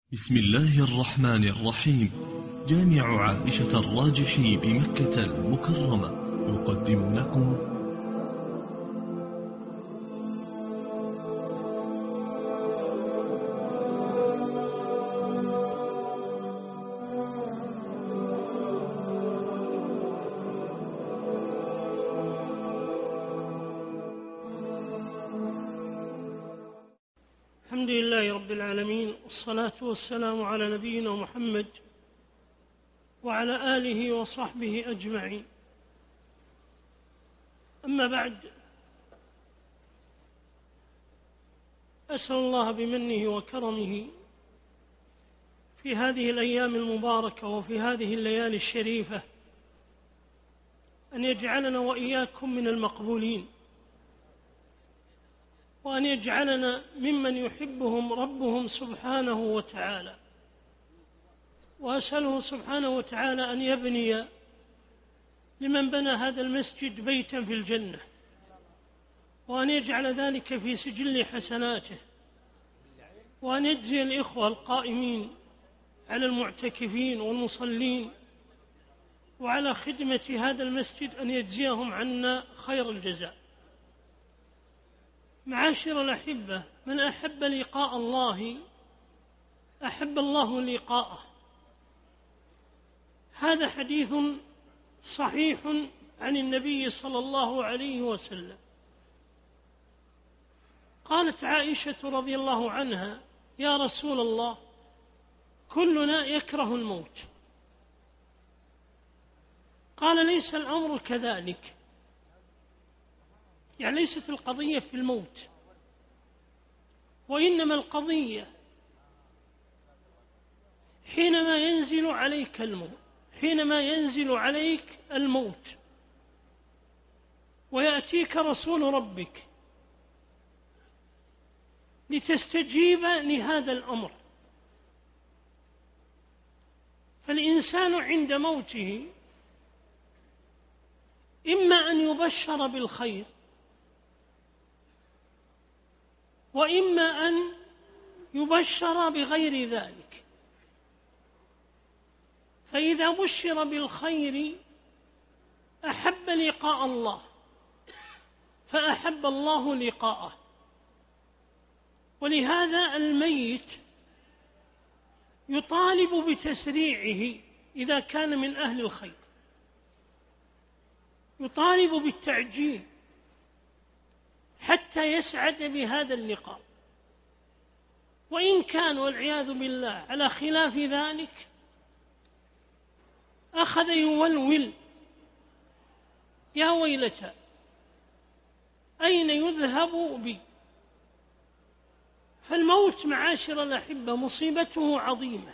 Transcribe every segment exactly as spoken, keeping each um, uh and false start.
بسم الله الرحمن الرحيم. جامع عائشة الراجحي بمكة المكرمة يقدم لكم الحمد لله رب العالمين، والصلاة والسلام على نبينا محمد وعلى آله وصحبه أجمعين. أما بعد، أسأل الله بمنه وكرمه في هذه الأيام المباركة وفي هذه الليالي الشريفة أن يجعلنا وإياكم من المقبولين، وأن يجعلنا ممن يحبهم ربهم سبحانه وتعالى. وأسأله سبحانه وتعالى أن يبني لمن بنى هذا المسجد بيتا في الجنة، وأن يجعل ذلك في سجل حسناته، وأن يجزي الإخوة القائمين على المعتكفين والمصلين وعلى خدمة هذا المسجد أن يجزيهم عنا خير الجزاء. معاشر الأحبة، من أحب لقاء الله أحب الله لقاءه. هذا حديث صحيح عن النبي صلى الله عليه وسلم. قالت عائشة رضي الله عنها: يا رسول الله، كلنا يكره الموت. قال: ليس الأمر كذلك، يعني ليست القضية في الموت، وإنما القضية حينما ينزل عليك الموت حينما ينزل عليك الموت ويأتيك رسول ربك لتستجيب لهذا الأمر. فالإنسان عند موته إما أن يبشر بالخير، وإما أن يبشر بغير ذلك. فإذا بشر بالخير أحب لقاء الله، فأحب الله لقاءه. ولهذا الميت يطالب بتسريعه إذا كان من أهل الخير، يطالب بالتعجيل حتى يسعد بهذا اللقاء. وإن كان والعياذ بالله على خلاف ذلك أخذ يولول: يا ويلتى أين يذهب بي؟ فالموت معاشر الأحبة مصيبته عظيمة.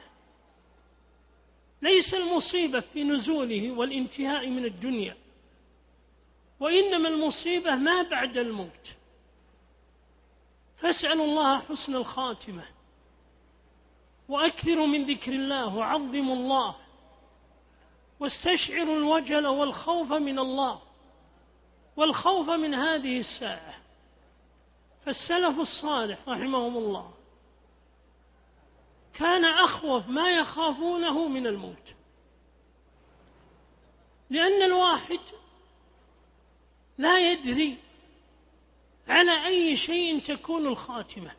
ليس المصيبة في نزوله والانتهاء من الدنيا، وإنما المصيبة ما بعد الموت. فاسألوا الله حسن الخاتمة، وأكثروا من ذكر الله، وعظموا الله، واستشعروا الوجل والخوف من الله والخوف من هذه الساعة. فالسلف الصالح رحمهم الله كان أخوف ما يخافونه من الموت، لأن الواحد لا يدري على أي شيء تكون الخاتمة.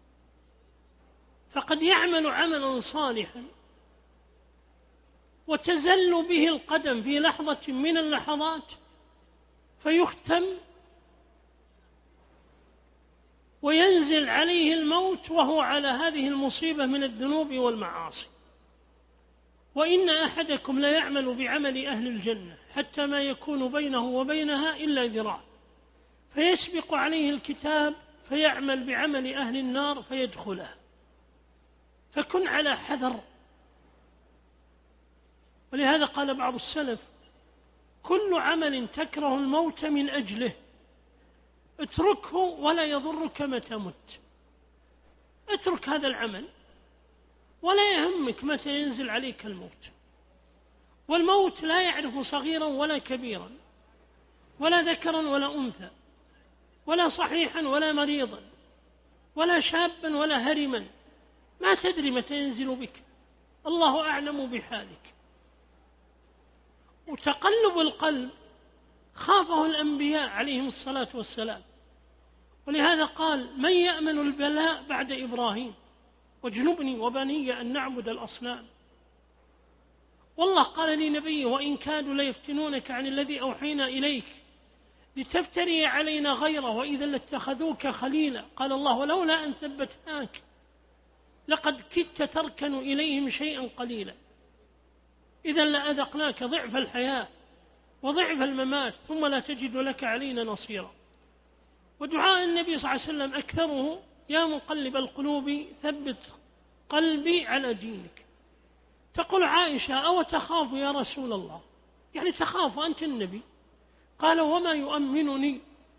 فقد يعمل عملا صالحا وتزل به القدم في لحظة من اللحظات فيختم وينزل عليه الموت وهو على هذه المصيبة من الذنوب والمعاصي. وإن أحدكم لا يعمل بعمل أهل الجنة حتى ما يكون بينه وبينها إلا ذراع، فيسبق عليه الكتاب فيعمل بعمل أهل النار فيدخلها. فكن على حذر. ولهذا قال بعض السلف: كل عمل تكره الموت من أجله اتركه ولا يضرك متى مت. اترك هذا العمل ولا يهمك متى ينزل عليك الموت. والموت لا يعرف صغيرا ولا كبيرا، ولا ذكرا ولا أنثى، ولا صحيحا ولا مريضا، ولا شابا ولا هرما. ما تدري متى ينزل بك، الله أعلم بحالك. وتقلب القلب خافه الأنبياء عليهم الصلاة والسلام، ولهذا قال: من يأمن البلاء بعد إبراهيم واجنبني وبني أن نعبد الأصنام. والله قال لنبيه: وإن كادوا ليفتنونك عن الذي أوحينا إليك لتفتري علينا غيره وإذا لاتخذوك خليلا. قال الله: ولولا أن ثبتناك لقد كدت تركن إليهم شيئا قليلا، إذا لأذقناك ضعف الحياة وضعف الممات ثم لا تجد لك علينا نصيرا. ودعاء النبي صلى الله عليه وسلم أكثره: يا مقلب القلوب ثبت قلبي على دينك. تقول عائشة: أو تخاف يا رسول الله؟ يعني تخاف أنت النبي؟ قال: وما يؤمنني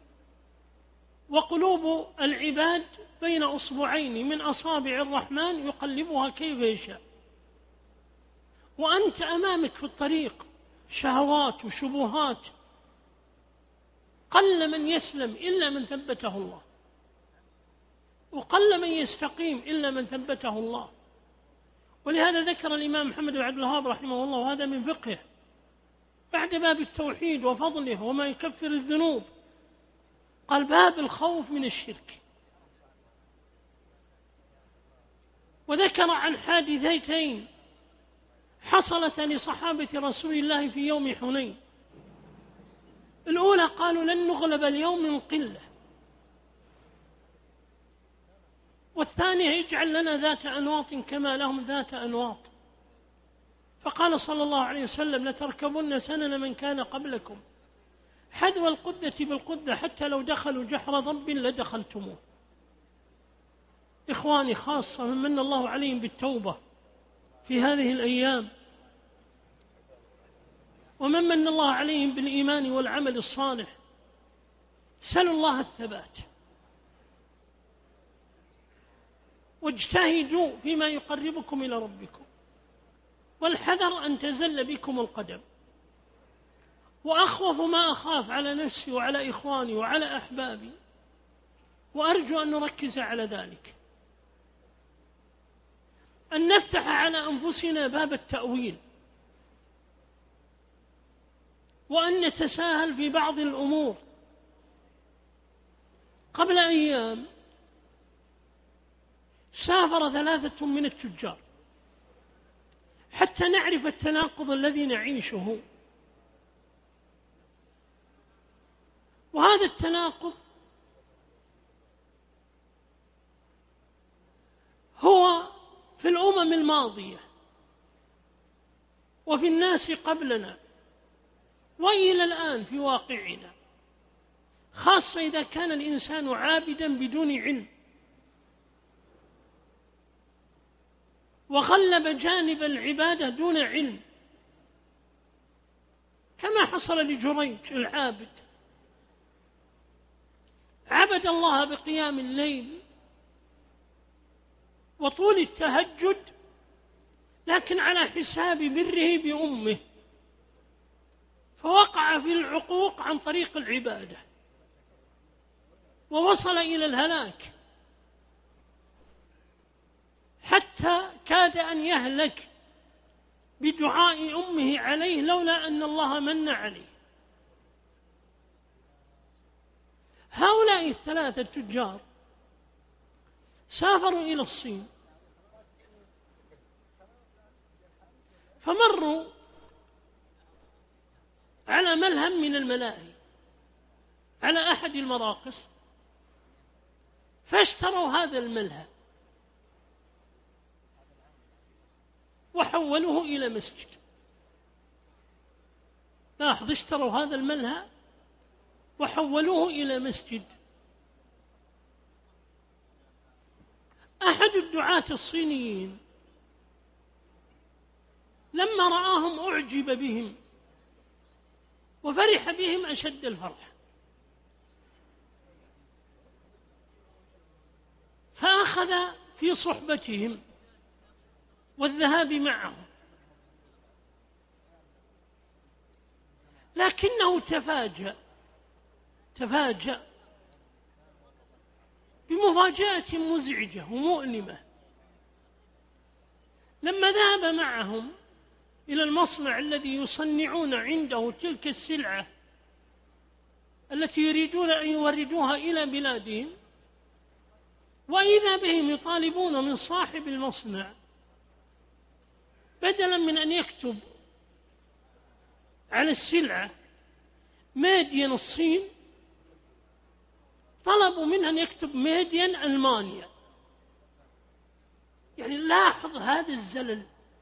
وقلوب العباد بين أصبعين من أصابع الرحمن يقلبها كيف يشاء، وأنت أمامك في الطريق شهوات وشبهات، قل من يسلم إلا من ثبته الله، وقل من يستقيم إلا من ثبته الله. ولهذا ذكر الإمام محمد بن عبد الوهاب رحمه الله، وهذا من فقهه، بعد باب التوحيد وفضله وما يكفر الذنوب، قال: باب الخوف من الشرك. وذكر عن حادثتين حصلت لصحابة رسول الله في يوم حنين. الأولى قالوا: لن نغلب اليوم من قلة، والثانية: اجعل لنا ذات أنواط كما لهم ذات أنواط. فقال صلى الله عليه وسلم: لتركبن سنن من كان قبلكم حذو القدة بالقدة حتى لو دخلوا جحر ضب لدخلتموه. إخواني، خاصة من من الله عليهم بالتوبة في هذه الأيام، ومن من الله عليهم بالإيمان والعمل الصالح، سلوا الله الثبات واجتهدوا فيما يقربكم إلى ربكم، والحذر أن تزل بكم القدم. وأخوف ما أخاف على نفسي وعلى إخواني وعلى أحبابي، وأرجو أن نركز على ذلك، أن نفتح على أنفسنا باب التأويل، وأن نتساهل في بعض الأمور. قبل أيام سافر ثلاثة من التجار حتى نعرف التناقض الذي نعيشه. وهذا التناقض هو في الأمم الماضية وفي الناس قبلنا وإلى الآن في واقعنا، خاصة إذا كان الإنسان عابدا بدون علم وغلب جانب العبادة دون علم، كما حصل لجريج العابد، عبد الله بقيام الليل وطول التهجد، لكن على حساب بره بأمه، فوقع في العقوق عن طريق العبادة ووصل إلى الهلاك، حتى كاد أن يهلك بدعاء أمه عليه لولا أن الله من عليه. هؤلاء الثلاثة التجار سافروا إلى الصين، فمروا على ملهم من الملاهي على أحد المراقص، فاشتروا هذا الملهى وحولوه إلى مسجد. لاحظ، اشتروا هذا الملهى وحولوه إلى مسجد. أحد الدعاة الصينيين لما رآهم أعجب بهم وفرح بهم أشد الفرح، فأخذ في صحبتهم والذهاب معهم، لكنه تفاجأ تفاجأ بمفاجأة مزعجة ومؤلمة. لما ذهب معهم إلى المصنع الذي يصنعون عنده تلك السلعة التي يريدون أن يوردوها إلى بلادهم، وإذا بهم يطالبون من صاحب المصنع بدلا من أن يكتب على السلعة مادين الصين، طلبوا منه أن يكتب مادين ألمانيا. يعني لاحظ هذا الزلل.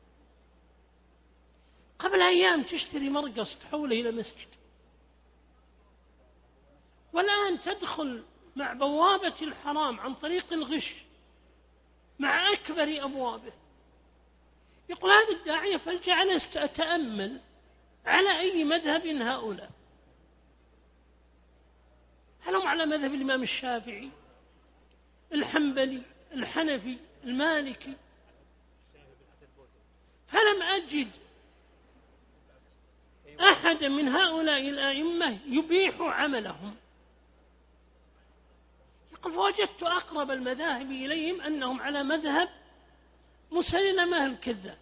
قبل أيام تشتري مرقص تحوله إلى مسجد، والآن تدخل مع بوابة الحرام عن طريق الغش مع أكبر أبوابه. يقول هذا الداعية فجعلت أتأمل على أي مذهب هؤلاء، هل هم على مذهب الإمام الشافعي، الحنبلي، الحنفي، المالكي؟ فلم أجد أحد من هؤلاء الأئمة يبيح عملهم. يقول فوجدت أقرب المذاهب إليهم أنهم على مذهب مسيلمة الكذاب،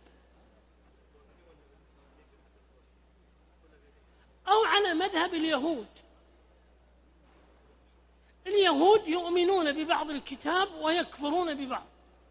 أو على مذهب اليهود. اليهود يؤمنون ببعض الكتاب ويكفرون ببعض.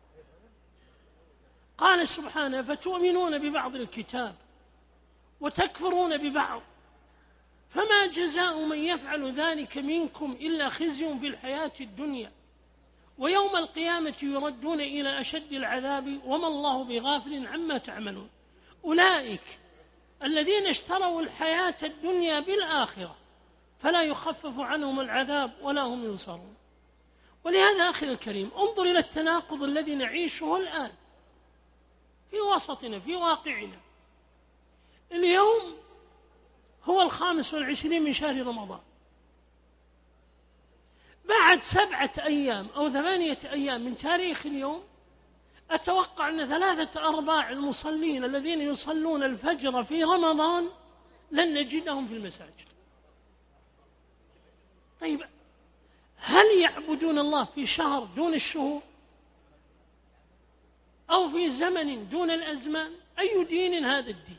قال سبحانه فتؤمنون ببعض الكتاب وتكفرون ببعض، فما جزاء من يفعل ذلك منكم إلا خزي في الحياة الدنيا ويوم القيامة يردون إلى أشد العذاب وما الله بغافل عما تعملون. أولئك الذين اشتروا الحياة الدنيا بالآخرة فلا يخفف عنهم العذاب ولا هم ينصرون. ولهذا أخي الكريم انظر إلى التناقض الذي نعيشه الآن في وسطنا في واقعنا. اليوم هو الخامس والعشرين من شهر رمضان، بعد سبعة أيام أو ثمانية أيام من تاريخ اليوم أتوقع أن ثلاثة أرباع المصلين الذين يصلون الفجر في رمضان لن نجدهم في المساجد. طيب هل يعبدون الله في شهر دون الشهور أو في زمن دون الأزمان؟ أي دين هذا الدين؟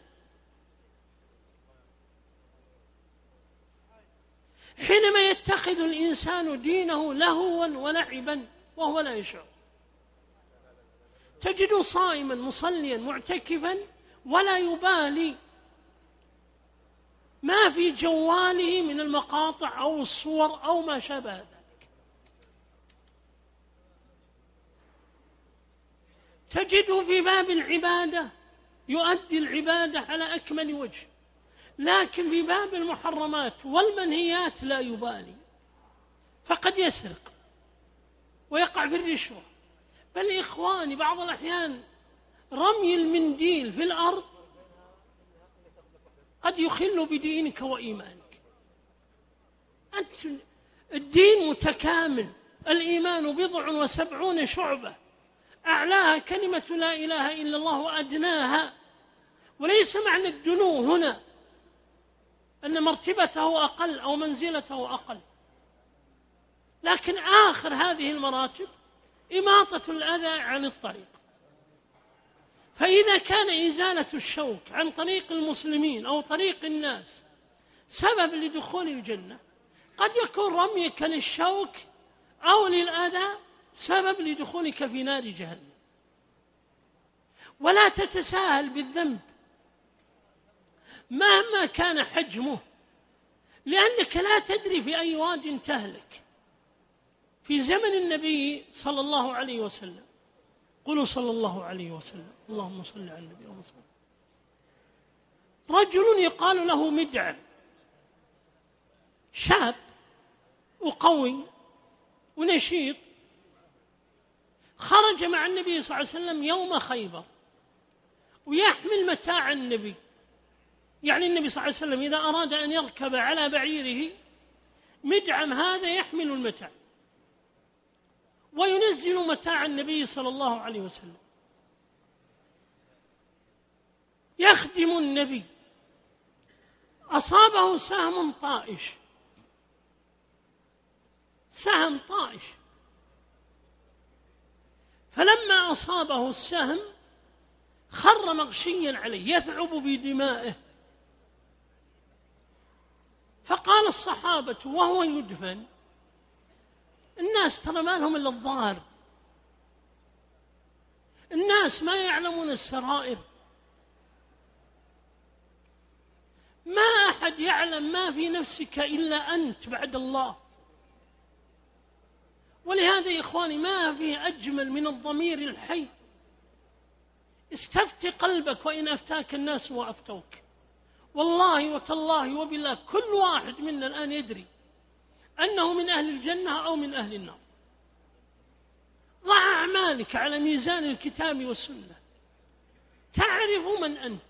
حينما يتخذ الإنسان دينه لهوا ولعبا وهو لا يشعر، تجد صائما مصليا معتكفا ولا يبالي ما في جواله من المقاطع أو الصور أو ما شابه ذلك. تجد في باب العبادة يؤدي العبادة على أكمل وجه، لكن في باب المحرمات والمنهيات لا يبالي، فقد يسرق ويقع في الرشوة. بل إخواني بعض الأحيان رمي المنديل في الأرض قد يخل بدينك وإيمانك. أنت الدين متكامل، الإيمان بضع وسبعون شعبة، أعلاها كلمة لا إله إلا الله وأدناها. وليس معنى الدنو هنا أن مرتبته أقل أو منزلته أقل، لكن آخر هذه المراتب إماطة الأذى عن الطريق. فإذا كان إزالة الشوك عن طريق المسلمين أو طريق الناس سبب لدخول الجنة، قد يكون رميك للشوك أو للأذى سبب لدخولك في نار جهنم. ولا تتساهل بالذنب مهما كان حجمه، لأنك لا تدري في أي واد تهلك. في زمن النبي صلى الله عليه وسلم، قولوا صلى الله عليه وسلم، اللهم صل على النبي وسلم، رجل يقال له مدعم، شاب وقوي ونشيط، خرج مع النبي صلى الله عليه وسلم يوم خيبر ويحمل متاع النبي. يعني النبي صلى الله عليه وسلم إذا أراد أن يركب على بعيره مدعم هذا يحمل المتاع وينزل متاع النبي صلى الله عليه وسلم، يخدم النبي. أصابه سهم طائش، سهم طائش، فلما أصابه السهم خر مغشيا عليه يثعب بدمائه. فقال الصحابة وهو يدفن: الناس ترى ما لهم إلا الظاهر، الناس ما يعلمون السرائر، ما أحد يعلم ما في نفسك إلا أنت بعد الله. ولهذا يا إخواني ما في أجمل من الضمير الحي. استفت قلبك وإن أفتاك الناس وأفتوك. والله وتالله وبالله كل واحد منا الآن يدري أنه من أهل الجنة أو من أهل النار. ضع أعمالك على ميزان الكتاب والسنة تعرف من أنت.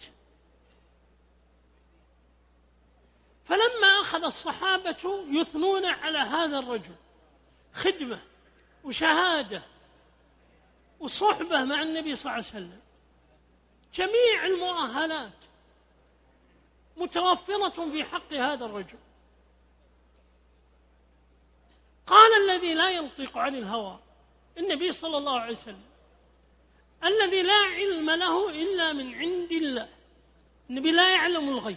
فلما أخذ الصحابة يثنون على هذا الرجل خدمة وشهادة وصحبة مع النبي صلى الله عليه وسلم، جميع المؤهلات متوفرة في حق هذا الرجل، قال الذي لا ينطق عن الهوى النبي صلى الله عليه وسلم الذي لا علم له إلا من عند الله. النبي لا يعلم الغيب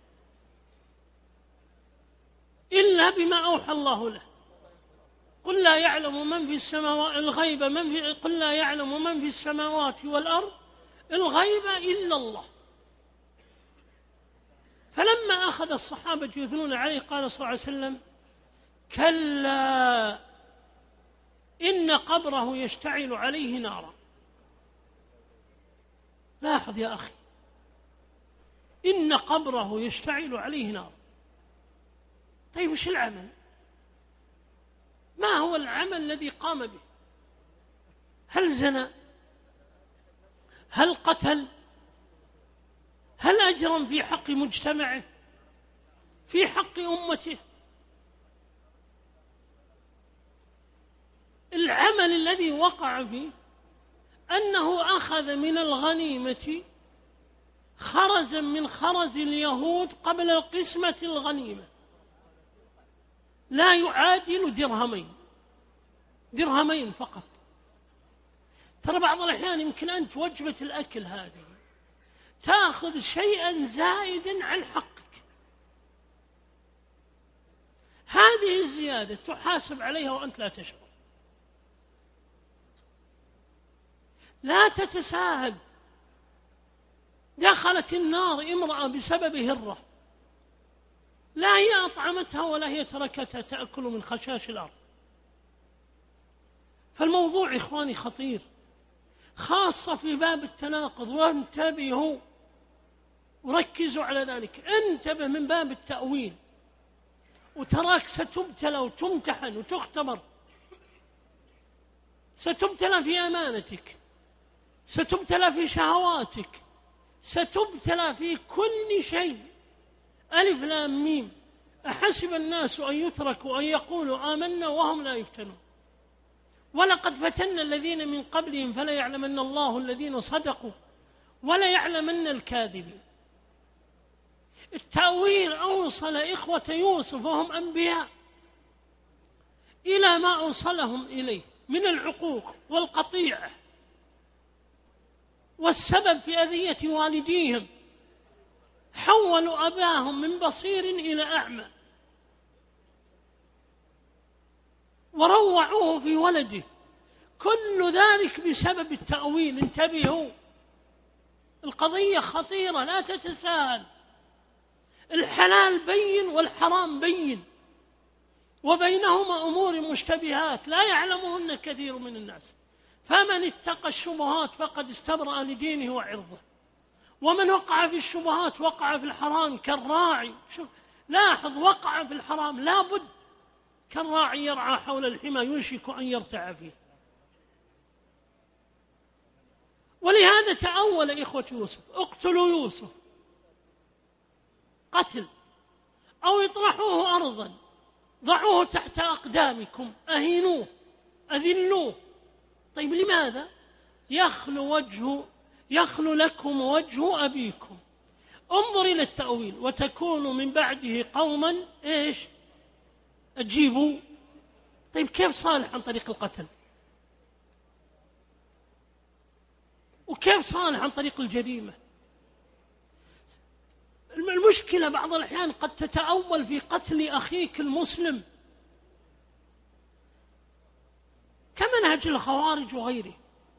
إلا بما أوحى الله له. قل لا يعلم من في السماوات الغيب من في قل لا يعلم من في السماوات والأرض الغيب إلا الله. فلما أخذ الصحابة يثنون عليه قال صلى الله عليه وسلم: كلا إن قبره يشتعل عليه نارا. لاحظ يا أخي، إن قبره يشتعل عليه نارا. طيب وش العمل؟ ما هو العمل الذي قام به؟ هل زنى؟ هل قتل؟ هل أجرم في حق مجتمعه؟ في حق أمته؟ العمل الذي وقع فيه أنه أخذ من الغنيمة خرزا من خرز اليهود قبل القسمة الغنيمة لا يعادل درهمين درهمين فقط. ترى بعض الأحيان يمكن أنت وجبة الأكل هذه تأخذ شيئا زائدا عن حقك، هذه الزيادة تحاسب عليها وأنت لا تشعر. لا تتساهل. دخلت النار امرأة بسبب هرة، لا هي أطعمتها ولا هي تركتها تأكل من خشاش الأرض. فالموضوع إخواني خطير، خاصة في باب التناقض، وانتبهوا وركزوا على ذلك. انتبه من باب التأويل، وتراك ستبتلى وتمتحن وتختبر، ستبتلى في أمانتك، ستبتلى في شهواتك، ستبتلى في كل شيء. ألف لام ميم. أحسب الناس أن يتركوا أن يقولوا آمنا وهم لا يفتنون. ولقد فتنا الذين من قبلهم فلا يعلمن الله الذين صدقوا ولا يعلمن الكاذبين. التأويل أوصل إخوة يوسف وهم أنبياء إلى ما أوصلهم إليه من العقوق والقطيعة والسبب في أذية والديهم. حولوا أباهم من بصير إلى أعمى وروعوه في ولده، كل ذلك بسبب التأويل. انتبهوا، القضية خطيرة، لا تتساهل. الحلال بين والحرام بين، وبينهما أمور مشتبهات لا يعلمهن كثير من الناس. فمن اتقى الشبهات فقد استبرأ لدينه وعرضه، ومن وقع في الشبهات وقع في الحرام كالراعي. شوف، لاحظ، وقع في الحرام لابد كالراعي يرعى حول الحمى يوشك أن يرتع فيه. ولهذا تأول إخوة يوسف: اقتلوا يوسف قتل أو اطرحوه أرضا ضعوه تحت أقدامكم أهينوه أذلوه. طيب لماذا؟ يخلو وجه يخلو لكم وجه أبيكم. انظر إلى التأويل: وتكونوا من بعده قوما إيش؟ أجيبوا. طيب كيف صالح عن طريق القتل؟ وكيف صالح عن طريق الجريمة؟ المشكلة بعض الأحيان قد تتأول في قتل أخيك المسلم كمنهج الخوارج وغيره،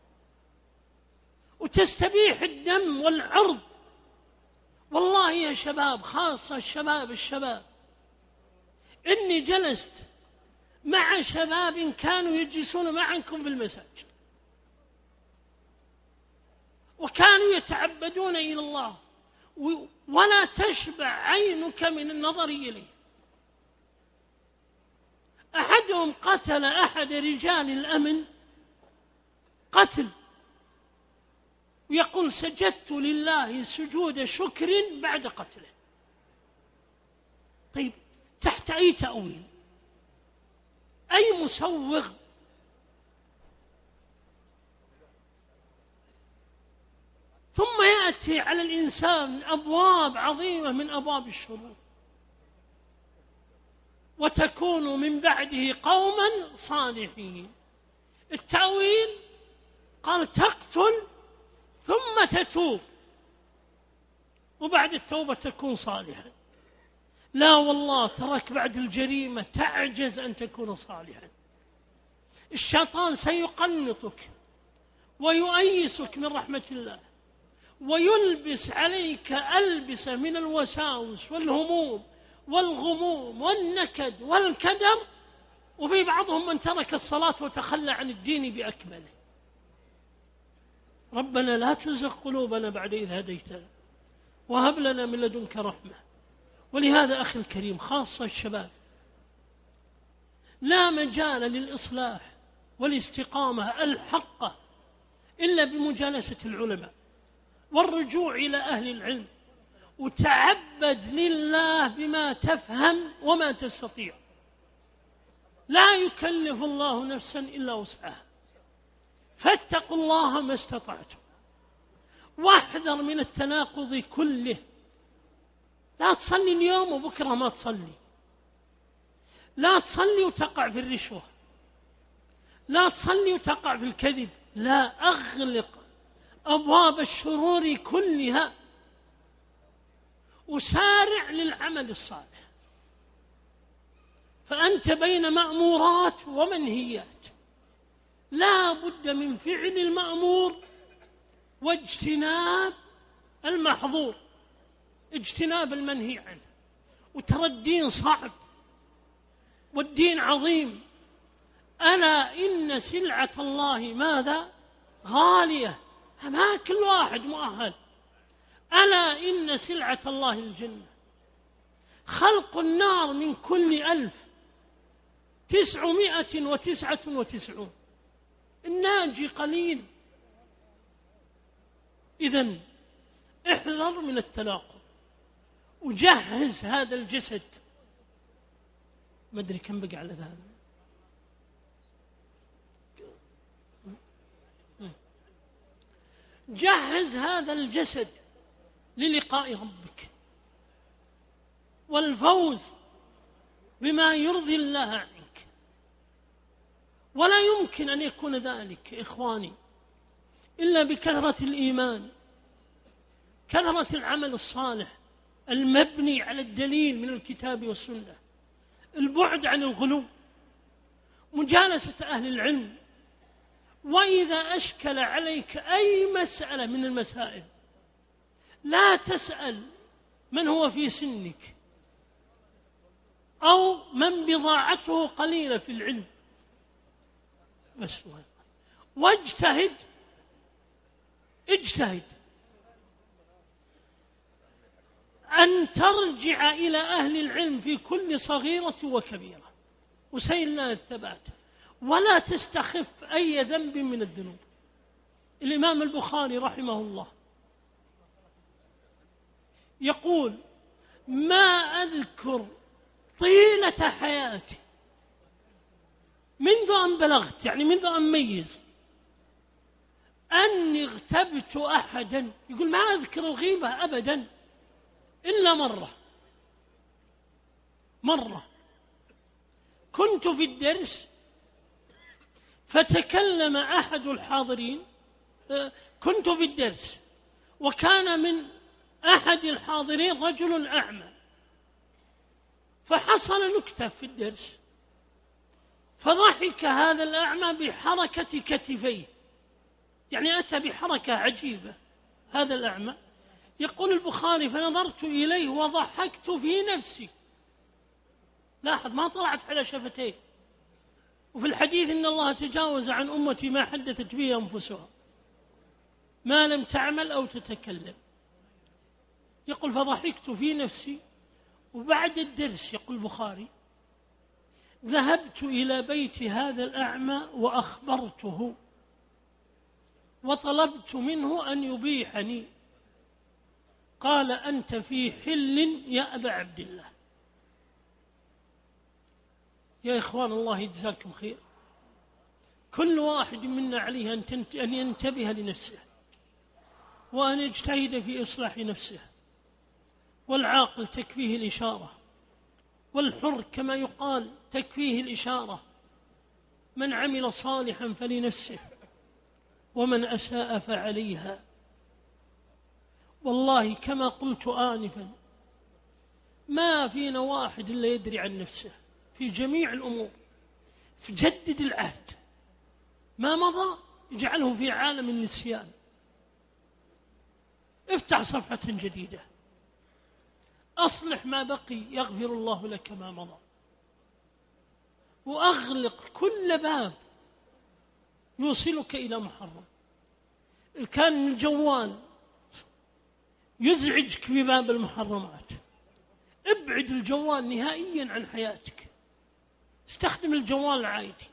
وتستبيح الدم والعرض. والله يا شباب، خاصة الشباب الشباب إني جلست مع شباب كانوا يجلسون معكم في المساجد وكانوا يتعبدون إلى الله ولا تشبع عينك من النظر إليه. أحدهم قتل أحد رجال الأمن قتل، ويقول سجدت لله سجود شكر بعد قتله. طيب تحت أي تأويل؟ أي مسوغ؟ ثم يأتي على الإنسان أبواب عظيمة من أبواب الشرور، وتكون من بعده قوما صالحين. التأويل قال تقتل ثم تتوب وبعد التوبة تكون صالحا. لا والله، تراك بعد الجريمة تعجز أن تكون صالحا. الشيطان سيقنطك ويؤيسك من رحمة الله ويلبس عليك ألبسة من الوساوس والهموم والغموم والنكد والكدر، وفي بعضهم من ترك الصلاة وتخلى عن الدين بأكمله. ربنا لا تزغ قلوبنا بعد إذ هديتنا وهب لنا من لدنك رحمة. ولهذا أخي الكريم، خاصة الشباب، لا مجال للإصلاح والاستقامة الحقة إلا بمجالسة العلماء والرجوع إلى أهل العلم، وتعبد لله بما تفهم وما تستطيع. لا يكلف الله نفسا إلا وسعها، فاتقوا الله ما استطعتم، واحذر من التناقض كله. لا تصلي اليوم وبكرة ما تصلي، لا تصلي وتقع في الرشوة، لا تصلي وتقع في الكذب. لا، أغلق أبواب الشرور كلها وسارع للعمل الصالح، فأنت بين مأمورات ومنهيات، لا بد من فعل المأمور واجتناب المحظور، اجتناب المنهي عنه. وترى الدين صعب والدين عظيم. ألا إن سلعة الله ماذا؟ غالية، ما كل واحد مؤهل. ألا إن سلعة الله الجنة. خلق النار من كل ألف تسعمائة وتسعة وتسعون، الناجي قليل. إذن احذر من التلاقم وجهز هذا الجسد. ما أدري كم بقى على ذلك. جهز هذا الجسد للقاء ربك والفوز بما يرضي الله عنك. ولا يمكن أن يكون ذلك إخواني إلا بكثرة الإيمان، كثرة العمل الصالح المبني على الدليل من الكتاب والسنة، البعد عن الغلو، مجالسة أهل العلم. وإذا أشكل عليك أي مسألة من المسائل لا تسأل من هو في سنك أو من بضاعته قليلة في العلم، بس واجتهد، اجتهد أن ترجع إلى أهل العلم في كل صغيرة وكبيرة وسيل لنا الثبات، ولا تستخف أي ذنب من الذنوب. الإمام البخاري رحمه الله يقول: ما أذكر طيلة حياتي منذ أن بلغت، يعني منذ أن ميز، أني اغتبت أحدا. يقول ما أذكر الغيبة أبدا إلا مرة مرة كنت في الدرس فتكلم أحد الحاضرين، كنت في الدرس وكان من أحد الحاضرين رجل أعمى، فحصل نكتة في الدرس، فضحك هذا الأعمى بحركة كتفيه، يعني أتى بحركة عجيبة هذا الأعمى. يقول البخاري فنظرت إليه وضحكت في نفسي. لاحظ ما طلعت على شفتيه. وفي الحديث إن الله تجاوز عن أمتي ما حدثت به أنفسها ما لم تعمل أو تتكلم. يقول فضحكت في نفسي. وبعد الدرس يقول البخاري ذهبت إلى بيت هذا الأعمى وأخبرته وطلبت منه أن يبيحني. قال أنت في حل يا أبا عبد الله. يا إخوان الله يجزاكم خير، كل واحد منا عليه أن ينتبه لنفسه وأن يجتهد في إصلاح نفسه. والعاقل تكفيه الإشارة، والحر كما يقال تكفيه الإشارة. من عمل صالحا فلنفسه ومن أساء فعليها. والله كما قلت آنفا ما فينا واحد إلا يدري عن نفسه في جميع الأمور. فجدد العهد، ما مضى اجعله في عالم النسيان. افتح صفحة جديدة، أصلح ما بقي يغفر الله لك ما مضى. وأغلق كل باب يوصلك إلى محرم. كان الجوال يزعجك في باب المحرمات، ابعد الجوال نهائيا عن حياتك، استخدم الجوال العادي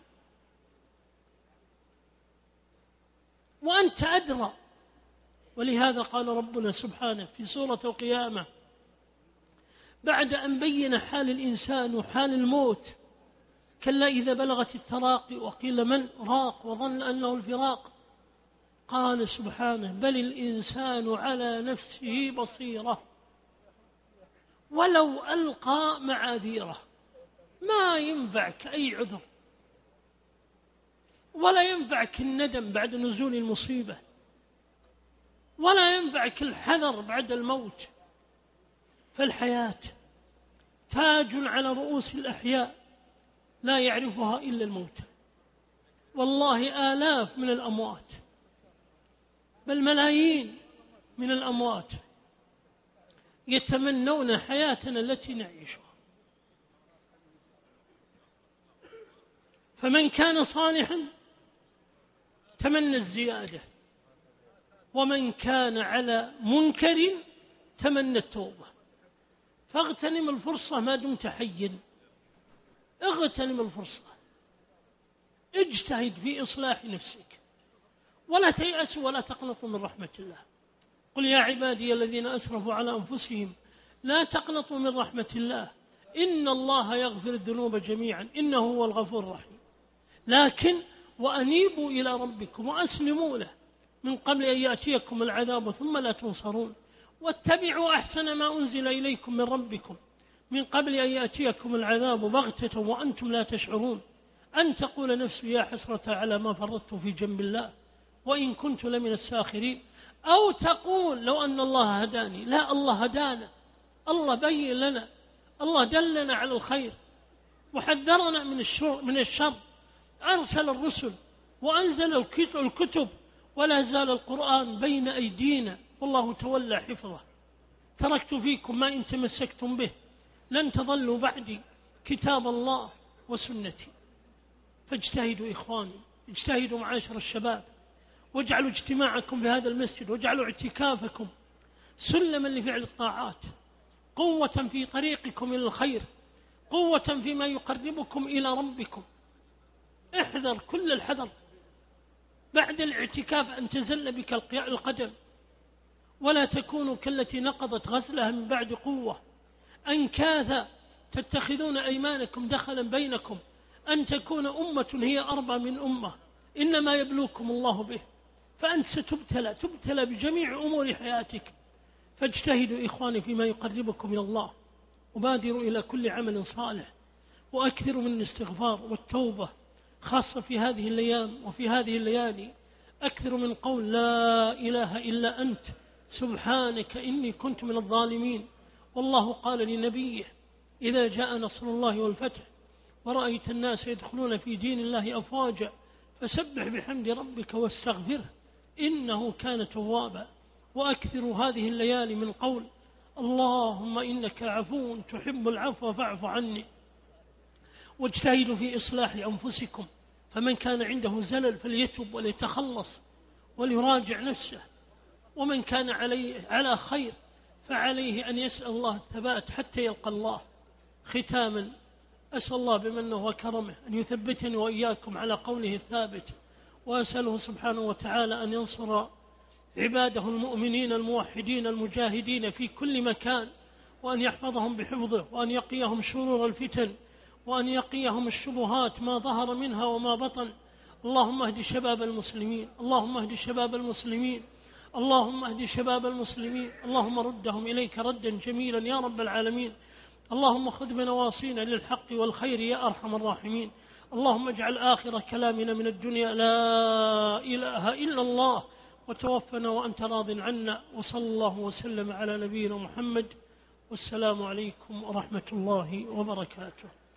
وأنت أدرى. ولهذا قال ربنا سبحانه في سورة القيامة بعد أن بين حال الإنسان وحال الموت: كلا إذا بلغت التراقي وقيل من راق وظن أنه الفراق، قال سبحانه: بل الإنسان على نفسه بصيرة ولو ألقى معاذيره. ما ينفعك أي عذر، ولا ينفعك الندم بعد نزول المصيبة، ولا ينفعك الحذر بعد الموت. فالحياة تاج على رؤوس الأحياء لا يعرفها إلا الموت. والله آلاف من الأموات بل ملايين من الأموات يتمنون حياتنا التي نعيشها. فمن كان صالحا تمنى الزيادة، ومن كان على منكر تمنى التوبة. فاغتنم الفرصة ما دمت حيا، اغتنم الفرصة، اجتهد في إصلاح نفسك، ولا تيأسوا ولا تقنطوا من رحمة الله. قل يا عبادي الذين أسرفوا على أنفسهم لا تقنطوا من رحمة الله إن الله يغفر الذنوب جميعا إنه هو الغفور الرحيم. لكن وأنيبوا إلى ربكم وأسلموا له من قبل أن يأتيكم العذاب ثم لا تنصرون، واتبعوا أحسن ما أنزل إليكم من ربكم من قبل أن يأتيكم العذاب بغتة وأنتم لا تشعرون، أن تقول نفس يا حسرة على ما فرطت في جنب الله وإن كنت لمن الساخرين، أو تقول لو أن الله هداني. لا، الله هدانا، الله بين لنا، الله دلنا على الخير وحذرنا من الشر, من الشر. أرسل الرسل وأنزل الكتب، ولا زال القرآن بين أيدينا والله تولى حفظه. تركت فيكم ما إن تمسكتم به لن تضلوا بعدي كتاب الله وسنتي. فاجتهدوا إخواني، اجتهدوا معاشر الشباب، واجعلوا اجتماعكم في هذا المسجد واجعلوا اعتكافكم سلما لفعل الطاعات، قوة في طريقكم إلى الخير، قوة فيما يقربكم إلى ربكم. احذر كل الحذر بعد الاعتكاف أن تزل بك القدم، ولا تكونوا كالتي نقضت غزلها من بعد قوة أنكاثا تتخذون أيمانكم دخلا بينكم أن تكون أمة هي أربى من أمة، إنما يبلوكم الله به. فأنت ستبتلى تبتلى بجميع أمور حياتك. فاجتهدوا إخواني فيما يقربكم إلى الله، وبادروا إلى كل عمل صالح، وأكثروا من الاستغفار والتوبة، خاصة في هذه الأيام وفي هذه الليالي أكثروا من قول لا إله إلا أنت سبحانك إني كنت من الظالمين. والله قال لنبيه إذا جاء نصر الله والفتح ورأيت الناس يدخلون في دين الله أفواجا فسبح بحمد ربك واستغفره إنه كان توابا. وأكثروا هذه الليالي من قول اللهم إنك عفو تحب العفو فاعف عني. واجتهدوا في إصلاح أنفسكم، فمن كان عنده زلل فليتب وليتخلص وليراجع نفسه، ومن كان عليه على خير فعليه أن يسأل الله الثبات حتى يلقى الله. ختاما أسأل الله بمنه وكرمه أن يثبتني وإياكم على قوله الثابت، وأسأله سبحانه وتعالى أن ينصر عباده المؤمنين الموحدين المجاهدين في كل مكان، وأن يحفظهم بحفظه، وأن يقيهم شرور الفتن، وأن يقيهم الشبهات ما ظهر منها وما بطن. اللهم اهد شباب المسلمين، اللهم اهد شباب المسلمين، اللهم اهد شباب المسلمين، اللهم ردهم إليك ردا جميلا يا رب العالمين. اللهم خذ بنواصينا للحق والخير يا أرحم الراحمين. اللهم اجعل آخر كلامنا من الدنيا لا إله إلا الله، وتوفنا وأنت راض عنا. وصلى الله وسلم على نبينا محمد، والسلام عليكم ورحمة الله وبركاته.